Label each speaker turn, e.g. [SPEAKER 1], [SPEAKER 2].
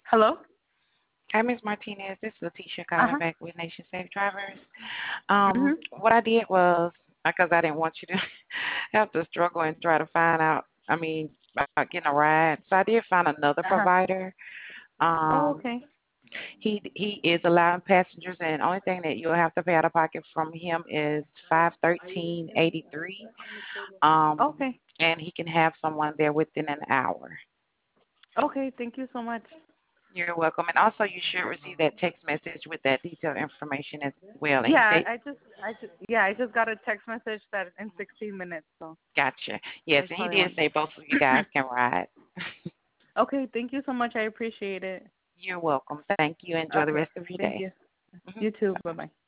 [SPEAKER 1] Hello?
[SPEAKER 2] Hi, Ms. Martinez. This is Letitia calling
[SPEAKER 1] Uh-huh.
[SPEAKER 2] back with Nation Safe Drivers.
[SPEAKER 1] Mhm.
[SPEAKER 2] What I did was, because I didn't want you to have to struggle and try to find out, about getting a ride. So I did find another
[SPEAKER 1] Uh-huh.
[SPEAKER 2] provider.
[SPEAKER 1] Oh,
[SPEAKER 2] Um,
[SPEAKER 1] okay.
[SPEAKER 2] he is allowing passengers, and the only thing that you'll have to pay out of pocket from him is 513.83. Um,
[SPEAKER 1] Okay.
[SPEAKER 2] and he can have someone there within an hour.
[SPEAKER 1] Okay, thank you so much.
[SPEAKER 2] You're welcome. And also, you should receive that text message with that detailed information as well. And he
[SPEAKER 1] Yeah,
[SPEAKER 2] said,
[SPEAKER 1] I just got a text message that in 16 minutes, so
[SPEAKER 2] gotcha.
[SPEAKER 1] I
[SPEAKER 2] Yes, and he
[SPEAKER 1] probably
[SPEAKER 2] did
[SPEAKER 1] want
[SPEAKER 2] say both of you
[SPEAKER 1] to.
[SPEAKER 2] guys can ride.
[SPEAKER 1] Okay, thank you so much. I appreciate it.
[SPEAKER 2] You're welcome. Thank you. Enjoy the
[SPEAKER 1] Okay,
[SPEAKER 2] rest of your
[SPEAKER 1] thank
[SPEAKER 2] day.
[SPEAKER 1] you.
[SPEAKER 2] Mhm.
[SPEAKER 1] You too. Bye-bye.